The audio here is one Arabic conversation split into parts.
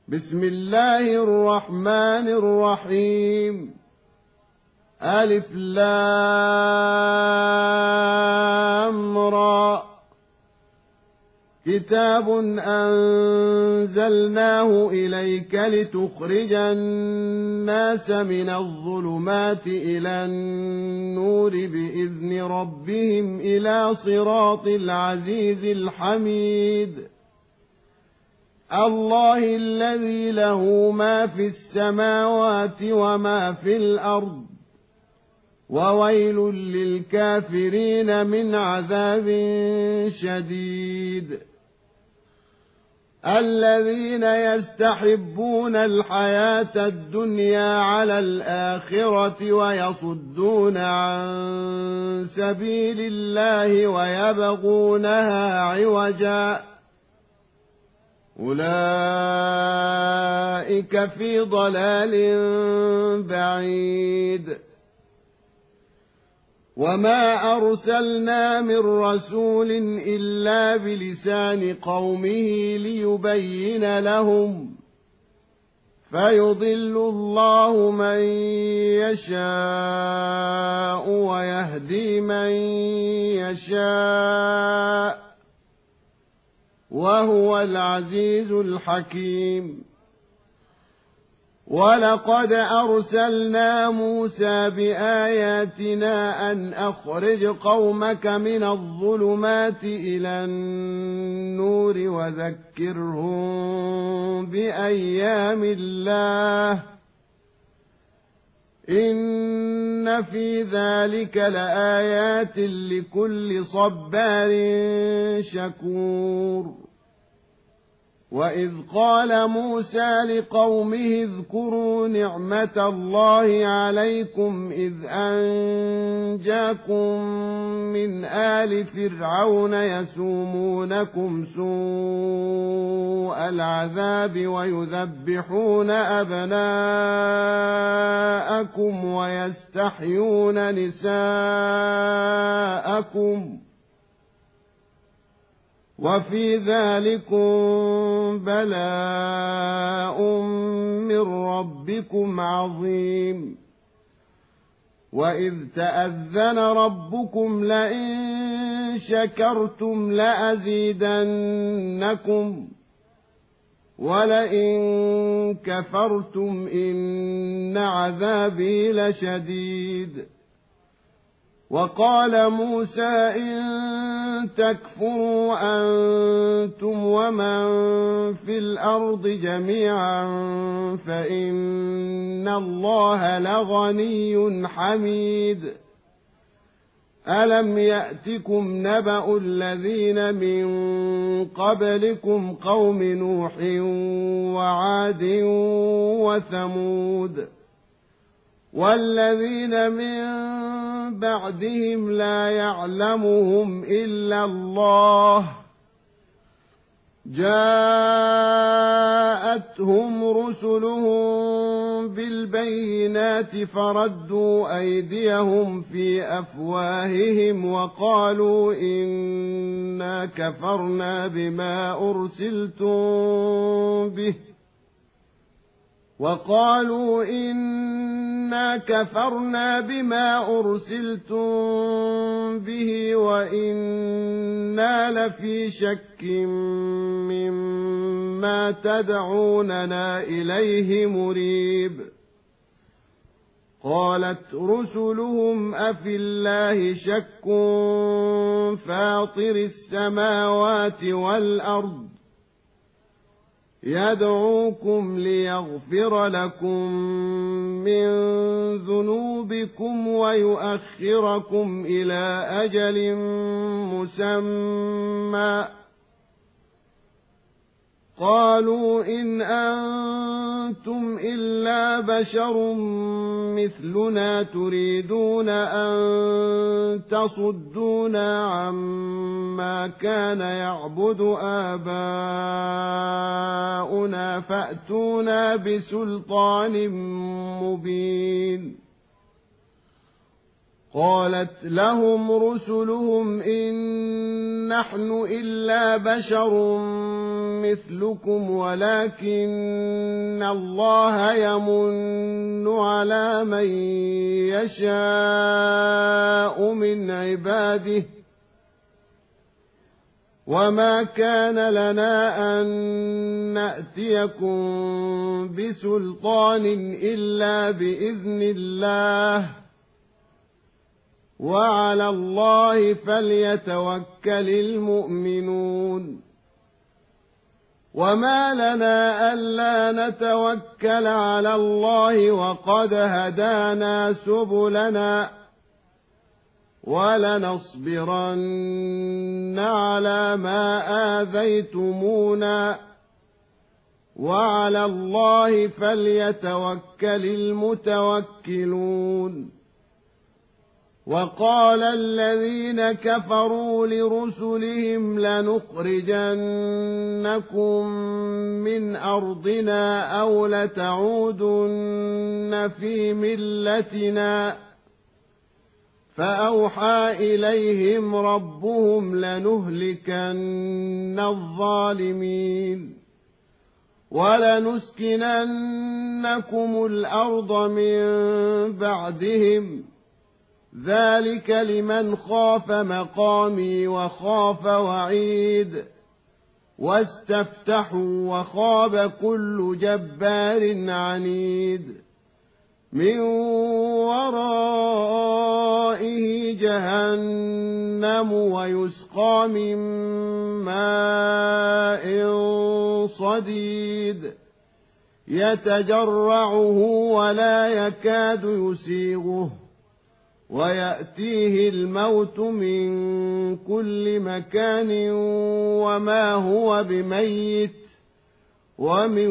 بسم الله الرحمن الرحيم. ألف لام را. كتاب أنزلناه إليك لتخرج الناس من الظلمات إلى النور بإذن ربهم إلى صراط العزيز الحميد. الله الذي له ما في السماوات وما في الأرض، وويل للكافرين من عذاب شديد. الذين يستحبون الحياة الدنيا على الآخرة ويصدون عن سبيل الله ويبغونها عوجا، أولئك في ضلال بعيد. وما أرسلنا من رسول إلا بلسان قومه ليبين لهم، فيضل الله من يشاء ويهدي من يشاء، وهو العزيز الحكيم. ولقد أرسلنا موسى بآياتنا أن أخرج قومك من الظلمات إلى النور وذكرهم بأيام الله، إن في ذلك لآيات لكل صبار شكور. وإذ قال موسى لقومه اذكروا نعمة الله عليكم إذ أنجاكم من آل فرعون يسومونكم سوء العذاب ويذبحون أبناءكم ويستحيون نساءكم، وفي ذلكم بلاء من ربكم عظيم. وإذ تأذن ربكم لئن شكرتم لأزيدنكم ولئن كفرتم إن عذابي لشديد. وقال موسى إن تكفروا أنتم ومن في الأرض جميعا فإن الله لغني حميد. ألم يأتكم نبأ الذين من قبلكم قوم نوح وعاد وثمود والذين من بعدهم لا يعلمهم إلا الله، جاءتهم رسلهم بالبينات فردوا أيديهم في أفواههم وقالوا إنا كفرنا بما أرسلتم به وإنا لفي شك مما تدعوننا إليه مريب. قالت رسلهم أفي الله شك فاطر السماوات والأرض يدعوكم ليغفر لكم من ذنوبكم ويؤخركم إلى أجل مسمى، قالوا إن أنتم إلا بشر مثلنا تريدون أن تصدونا عما كان يعبد آباؤنا فأتونا بسلطان مبين. قالت لهم رسلهم إن نحن إلا بشر مثلكم ولكن الله يمن على من يشاء من عباده وما كان لنا أن نأتيكم بسلطان إلا بإذن الله وعلى الله فليتوكل المؤمنون وما لنا ألا نتوكل على الله وقد هدانا سبلنا ولنصبرن على ما آذيتمونا وعلى الله فليتوكل المتوكلون وقال الذين كفروا لرسلهم لنخرجنكم من أرضنا أو لتعودن في ملتنا فأوحى إليهم ربهم لنهلكن الظالمين ولنسكننكم الأرض من بعدهم ذلك لمن خاف مقامي وخاف وعيد واستفتحوا وخاب كل جبار عنيد من ورائه جهنم ويسقى من ماء صديد يتجرعه ولا يكاد يسيغه ويأتيه الموت من كل مكان وما هو بميت ومن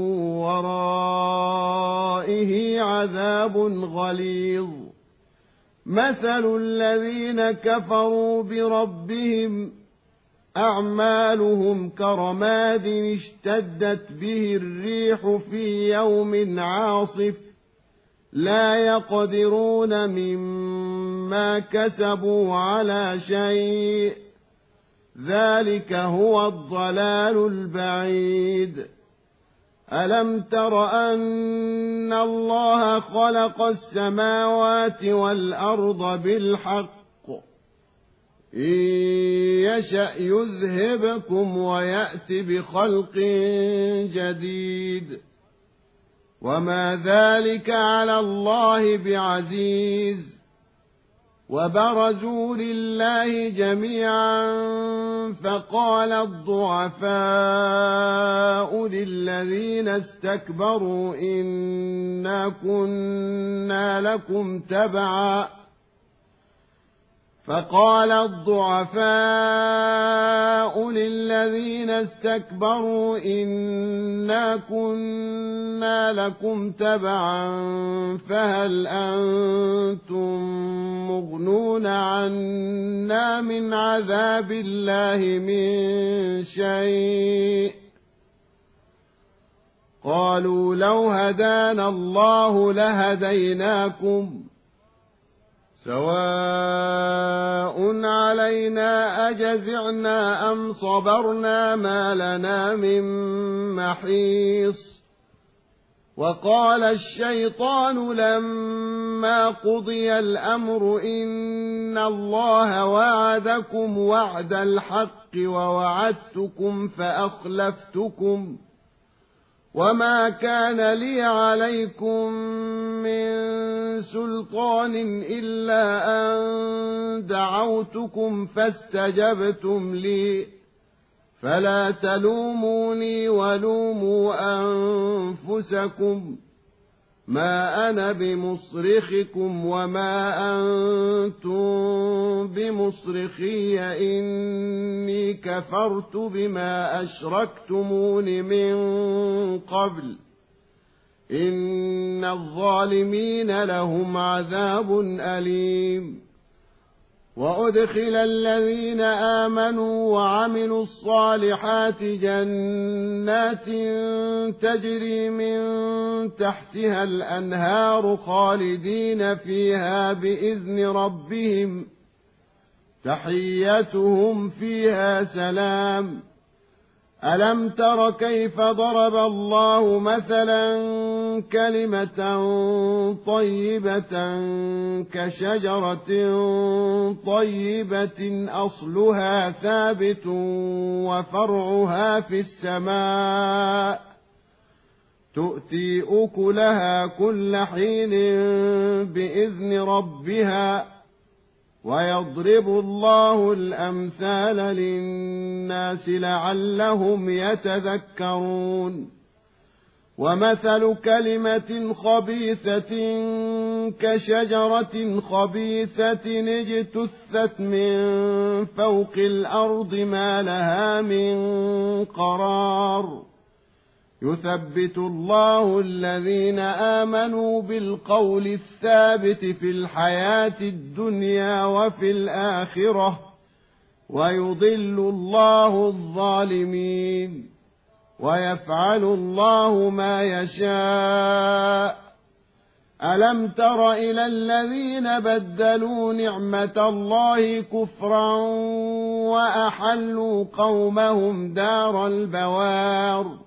ورائه عذاب غليظ مثل الذين كفروا بربهم أعمالهم كرماد اشتدت به الريح في يوم عاصف لا يقدرون مما كسبوا على شيء ذلك هو الضلال البعيد ألم تر أن الله خلق السماوات والأرض بالحق إن يشأ يذهبكم ويأت بخلق جديد وما ذلك على الله بعزيز وبرزوا لله جميعا فقال الضعفاء للذين استكبروا إنا كنا لكم تبعا فقال الضعفاء للذين استكبروا إنا كنا لكم تبعا فهل أنتم مغنون عنا من عذاب الله من شيء قالوا لو هدانا الله لهديناكم سواء علينا أجزعنا أم صبرنا ما لنا من محيص وقال الشيطان لما قضي الأمر إن الله وعدكم وعد الحق ووعدتكم فأخلفتكم وما كان لي عليكم من سلطان إلا أن دعوتكم فاستجبتم لي فلا تلوموني ولوموا أنفسكم ما أنا بمصرخكم وما أنتم بمصرخي إني كفرت بما أشركتمون من قبل إن الظالمين لهم عذاب أليم وأدخل الذين آمنوا وعملوا الصالحات جنات تجري من تحتها الأنهار خالدين فيها بإذن ربهم تحيتهم فيها سلام ألم تر كيف ضرب الله مثلا كلمة طيبة كشجرة طيبة أصلها ثابت وفرعها في السماء تؤتي أكلها كل حين بإذن ربها ويضرب الله الأمثال للناس لعلهم يتذكرون ومثل كلمة خبيثة كشجرة خبيثة اجتثت من فوق الأرض ما لها من قرار يثبت الله الذين آمنوا بالقول الثابت في الحياة الدنيا وفي الآخرة ويضل الله الظالمين ويفعل الله ما يشاء ألم تر إلى الذين بدلوا نعمة الله كفرا وأحلوا قومهم دار البوار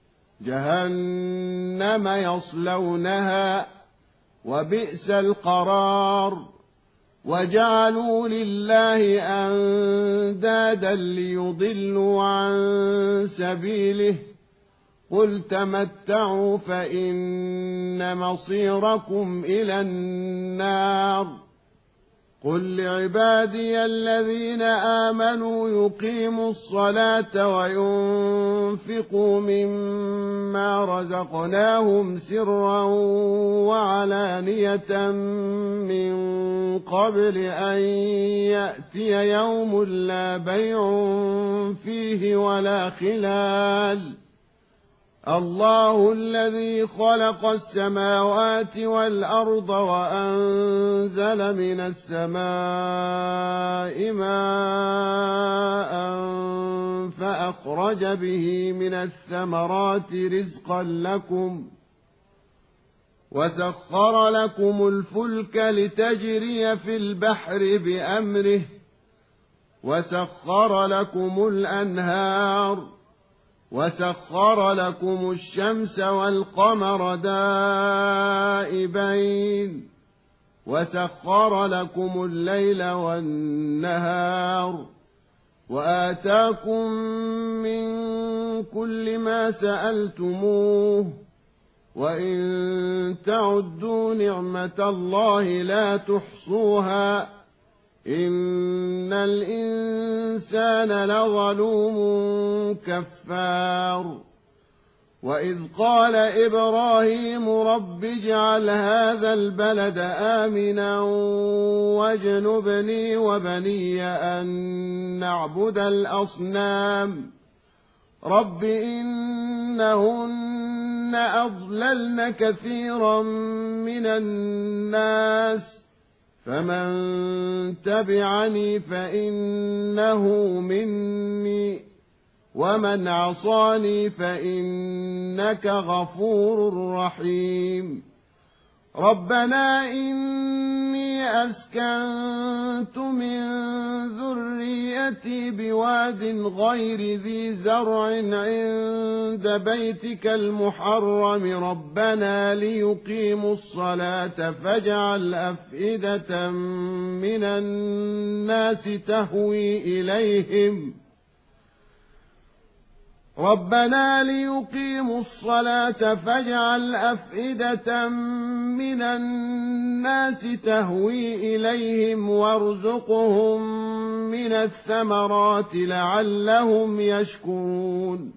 جهنم يصلونها وبئس القرار وجعلوا لله أندادا ليضلوا عن سبيله قل تمتعوا فإن مصيركم إلى النار قل لعبادي الذين آمنوا يقيموا الصلاة وينفقوا مما رزقناهم سرا وعلانية من قبل أن يأتي يوم لا بيع فيه ولا خلال الله الذي خلق السماوات والأرض وأنزل من السماء ماء فأخرج به من الثمرات رزقا لكم وسخر لكم الفلك لتجري في البحر بأمره وسخر لكم الأنهار وسخر لكم الشمس والقمر دائبين وسخر لكم الليل والنهار وآتاكم من كل ما سألتموه وإن تعدوا نعمة الله لا تحصوها إن الإنسان لظلوم كفار وإذ قال إبراهيم رب اجعل هذا البلد آمنا واجنبني وبني أن نعبد الأصنام رب إنهن أضللن كثيرا من الناس فمن تبعني فإنه مني ومن عصاني فإنك غفور رحيم ربنا إني أسكنت من ذريتي بواد غير ذي زرع عند بيتك المحرم ربنا ليقيموا الصلاة فاجعل أفئدة من الناس تهوي إليهم ربنا ليقيموا الصلاة فاجعل أفئدة من الناس تهوي إليهم وارزقهم من الثمرات لعلهم يشكرون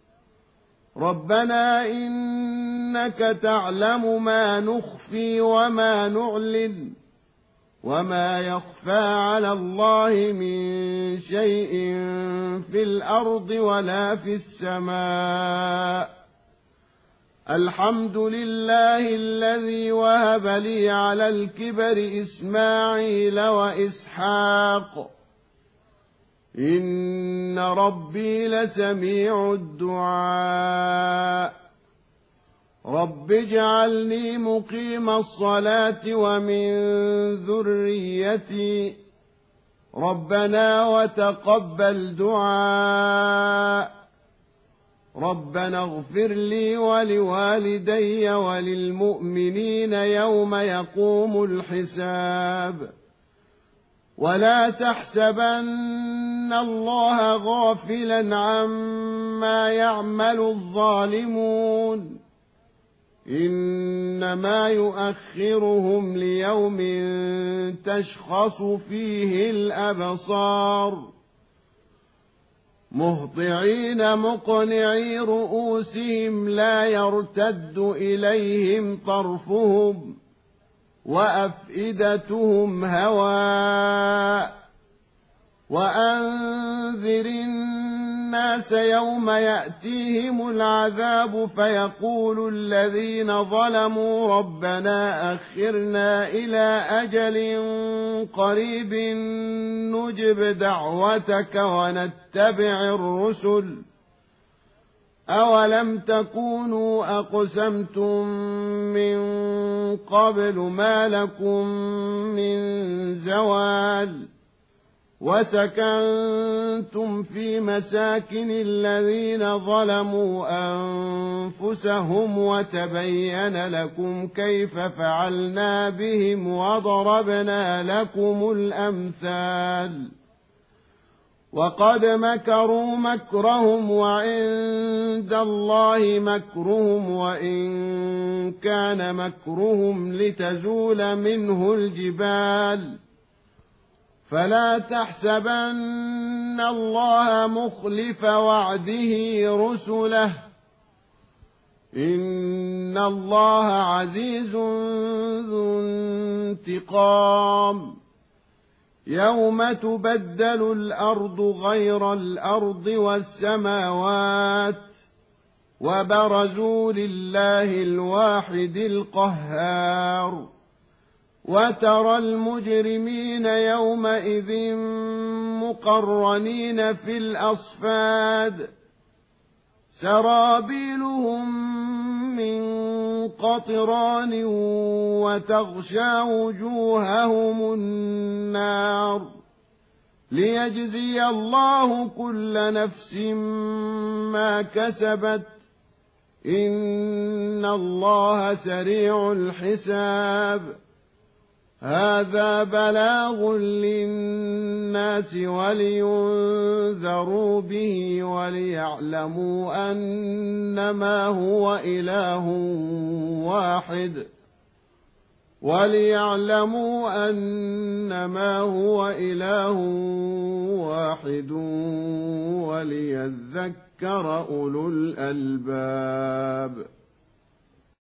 ربنا إنك تعلم ما نخفي وما نعلن وما يخفى على الله من شيء في الأرض ولا في السماء الحمد لله الذي وهب لي على الكبر إسماعيل وإسحاق إن ربي لسميع الدعاء رب اجعلني مقيم الصلاة ومن ذريتي ربنا وتقبل دعاء ربنا اغفر لي ولوالدي وللمؤمنين يوم يقوم الحساب ولا تحسبن الله غافلا عما يعمل الظالمون إنما يؤخرهم ليوم تشخص فيه الأبصار مهطعين مقنعي رؤوسهم لا يرتد إليهم طرفهم وأفئدتهم هواء وأنذر الناس يوم يأتيهم العذاب فيقول الذين ظلموا ربنا أخرنا إلى أجل قريب نجب دعوتك ونتبع الرسل أولم تكونوا أقسمتم من قبل ما لكم من زوال وسكنتم في مساكن الذين ظلموا أنفسهم وتبين لكم كيف فعلنا بهم وضربنا لكم الأمثال وقد مكروا مكرهم وعند الله مكرهم وإن كان مكرهم لتزول منه الجبال فلا تحسبن الله مخلف وعده رسله إن الله عزيز ذو انتقام يوم تبدل الأرض غير الأرض والسماوات وبرزوا لله الواحد القهار وترى المجرمين يومئذ مقرنين في الأصفاد سرابيلهم من قطران وتغشى وجوههم النار ليجزي الله كل نفس ما كسبت إن الله سريع الحساب هذا بلاغ للناس ولينذروا به وليعلموا أنما هو إله واحد وليذكر أولو الألباب